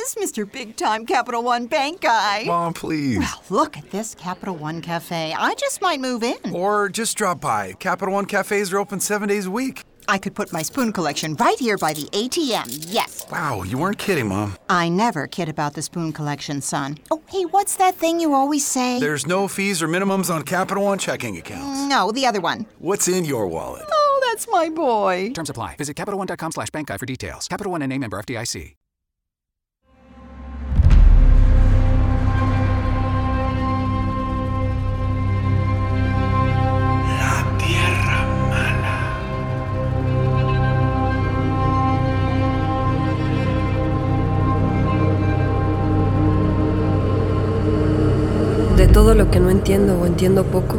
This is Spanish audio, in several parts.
is Mr. Big-Time Capital One Bank guy. Mom, please. Well, look at this Capital One Cafe. I just might move in. Or just drop by. Capital One cafes are open 7 days a week. I could put my spoon collection right here by the ATM, yes. Wow, you weren't kidding, Mom. I never kid about the spoon collection, son. Oh, hey, what's that thing you always say? There's no fees or minimums on Capital One checking accounts. No, the other one. What's in your wallet? Oh, that's my boy. Terms apply. Visit CapitalOne.com/bankguy for details. Capital One N.A. member FDIC. De todo lo que no entiendo o entiendo poco,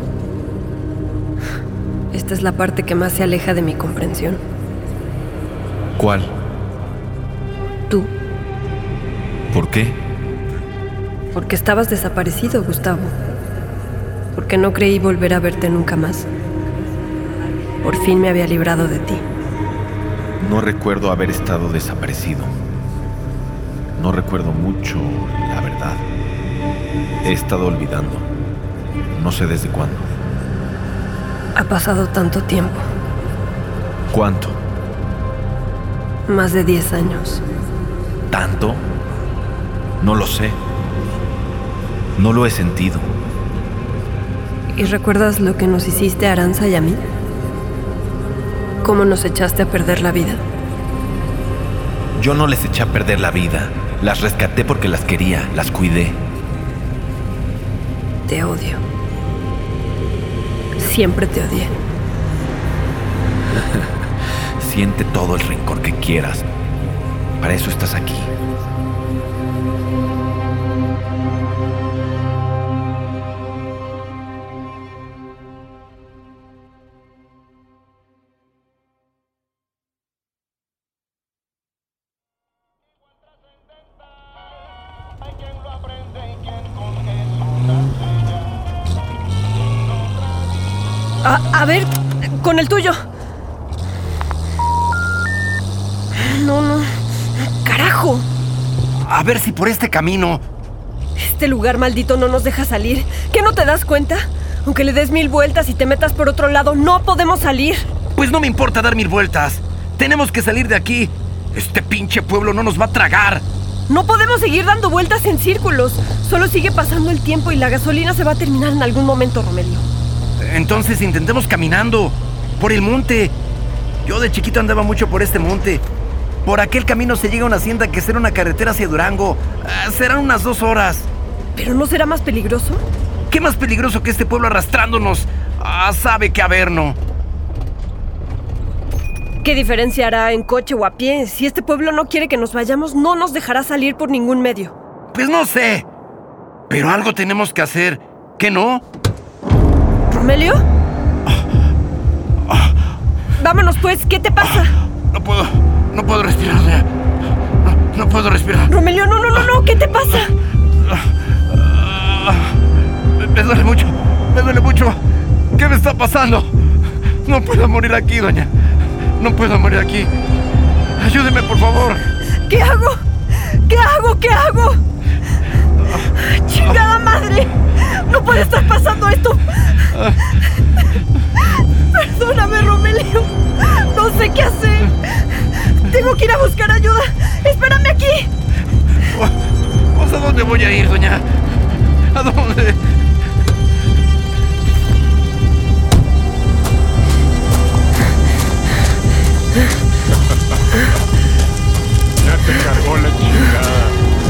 esta es la parte que más se aleja de mi comprensión. ¿Cuál? Tú. ¿Por qué? Porque estabas desaparecido, Gustavo. Porque no creí volver a verte nunca más. Por fin me había librado de ti. No recuerdo haber estado desaparecido. No recuerdo mucho, la verdad. He estado olvidando. No sé desde cuándo. Ha pasado tanto tiempo. ¿Cuánto? Más de 10 años. ¿Tanto? No lo sé. No lo he sentido. ¿Y recuerdas lo que nos hiciste a Aranza y a mí? ¿Cómo nos echaste a perder la vida? Yo no les eché a perder la vida. Las rescaté porque las quería, las cuidé. Te odio. Siempre te odié. Siente todo el rencor que quieras. Para eso estás aquí. A ver, con el tuyo. No. ¡Carajo! A ver si por este camino. Este lugar maldito no nos deja salir. ¿Qué no te das cuenta? Aunque le des 1000 vueltas y te metas por otro lado, no podemos salir. Pues no me importa dar 1000 vueltas. Tenemos que salir de aquí. Este pinche pueblo no nos va a tragar. No podemos seguir dando vueltas en círculos. Solo sigue pasando el tiempo y la gasolina se va a terminar en algún momento, Romelio. Entonces intentemos caminando. Por el monte. Yo de chiquito andaba mucho por este monte. Por aquel camino se llega a una hacienda que será una carretera hacia Durango. Serán unas 2 horas. ¿Pero no será más peligroso? ¿Qué más peligroso que este pueblo arrastrándonos? Sabe que Averno. ¿Qué diferencia hará en coche o a pie? Si este pueblo no quiere que nos vayamos, no nos dejará salir por ningún medio. Pues no sé. Pero algo tenemos que hacer. ¿Qué no? ¿Romelio? Vámonos pues, ¿qué te pasa? No puedo respirar. No puedo respirar. Romelio, no, ¿qué te pasa? Me duele mucho. ¿Qué me está pasando? No puedo morir aquí, doña. No puedo morir aquí. Ayúdeme, por favor. ¿Qué hago? ¡Chingada madre! ¡No puede estar pasando esto! Perdóname, Romelio. No sé qué hacer. Tengo que ir a buscar ayuda. Espérame aquí. ¿A dónde voy a ir, doña? ¿A dónde? Ya te cargó la chingada.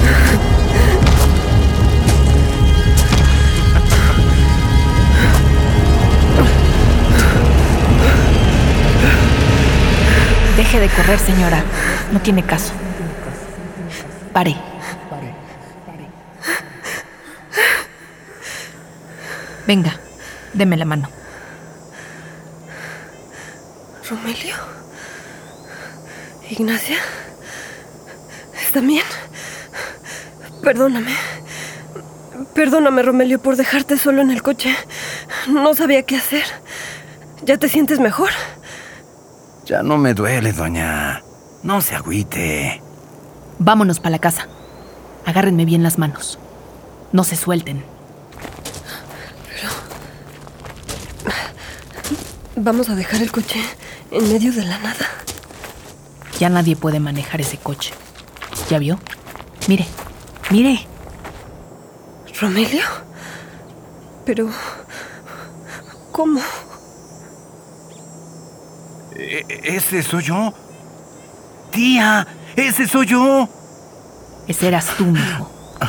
Deje de correr, señora. No tiene caso. Pare. Venga, deme la mano. ¿Romelio? ¿Ignacia? ¿Están bien? Perdóname, Romelio, por dejarte solo en el coche. No sabía qué hacer. ¿Ya te sientes mejor? Ya no me duele, doña. No se agüite. Vámonos para la casa. Agárrenme bien las manos. No se suelten. Vamos a dejar el coche en medio de la nada. Ya nadie puede manejar ese coche. ¿Ya vio? Mire, mire. ¿Romelio? Pero... ¿cómo? ¿Ese soy yo? ¡Tía! ¡Ese soy yo! Ese eras tú, mijo.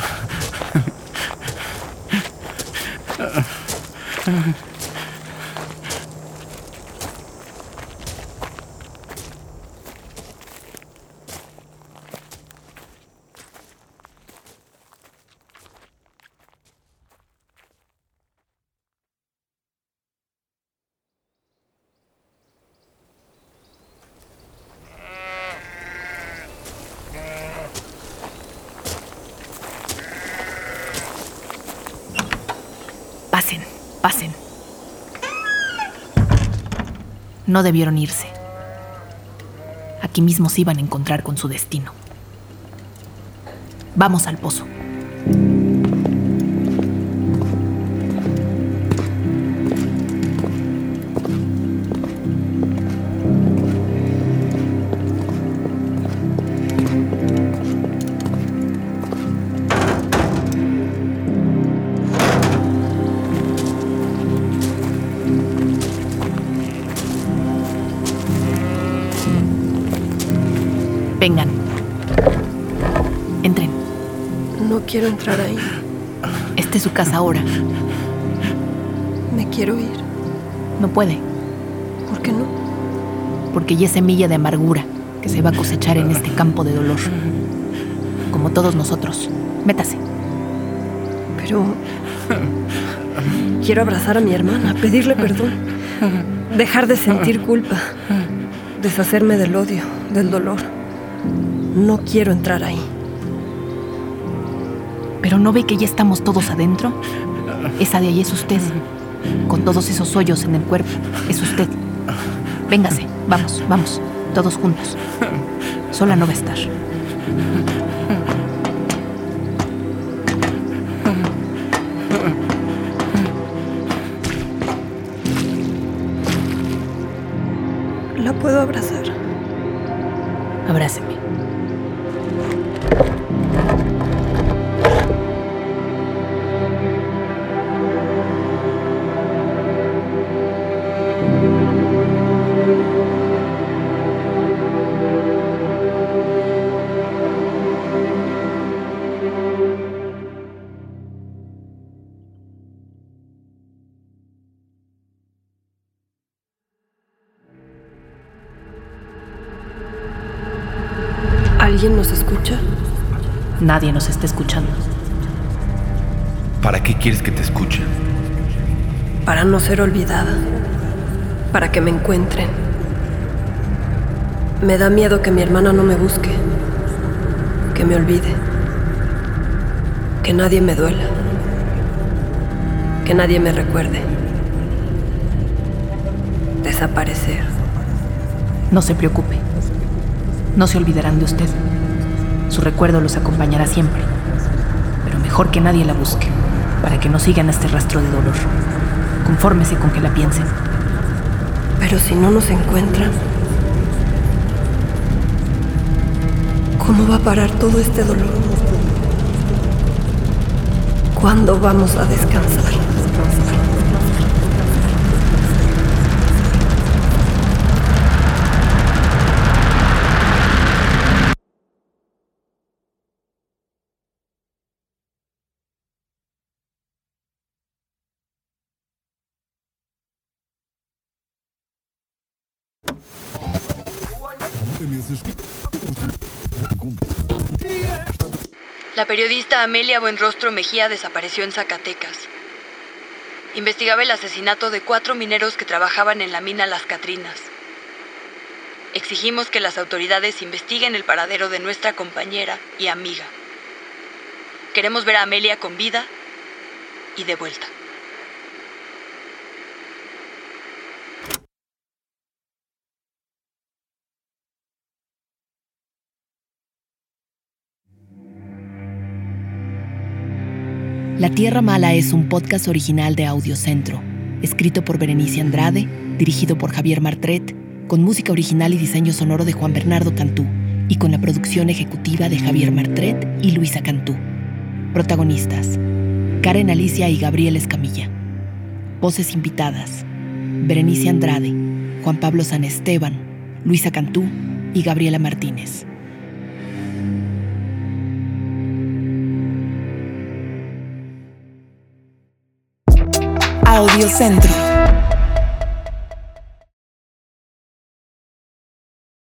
Pasen, pasen. No debieron irse. Aquí mismo se iban a encontrar con su destino. Vamos al pozo. Vengan. Entren. No quiero entrar ahí. Esta es su casa ahora. Me quiero ir. No puede, ¿Por qué no? porque ya es semilla de amargura que se va a cosechar en este campo de dolor. Como todos nosotros. Métase. Pero... quiero abrazar a mi hermana, pedirle perdón. Dejar de sentir culpa. Deshacerme del odio, del dolor. No quiero entrar ahí. ¿Pero no ve que ya estamos todos adentro? Esa de ahí es usted. Con todos esos hoyos en el cuerpo. Es usted. Véngase. Vamos, vamos. Todos juntos. Sola no va a estar. La puedo abrazar. Abráceme. ¿Alguien nos escucha? Nadie nos está escuchando. ¿Para qué quieres que te escuchen? Para no ser olvidada. Para que me encuentren. Me da miedo que mi hermana no me busque. Que me olvide. Que nadie me duela. Que nadie me recuerde. Desaparecer. No se preocupe. No se olvidarán de usted. Su recuerdo los acompañará siempre. Pero mejor que nadie la busque, para que no sigan este rastro de dolor. Confórmese con que la piensen. Pero si no nos encuentran, ¿cómo va a parar todo este dolor? ¿Cuándo vamos a descansar? La periodista Amelia Buenrostro Mejía desapareció en Zacatecas. Investigaba el asesinato de 4 mineros que trabajaban en la mina Las Catrinas. Exigimos que las autoridades investiguen el paradero de nuestra compañera y amiga. Queremos ver a Amelia con vida y de vuelta. La Tierra Mala es un podcast original de Audiocentro, escrito por Berenice Andrade, dirigido por Javier Martret, con música original y diseño sonoro de Juan Bernardo Cantú, y con la producción ejecutiva de Javier Martret y Luisa Cantú. Protagonistas: Karen Alicia y Gabriel Escamilla. Voces invitadas: Berenice Andrade, Juan Pablo San Esteban, Luisa Cantú y Gabriela Martínez. Audiocentro.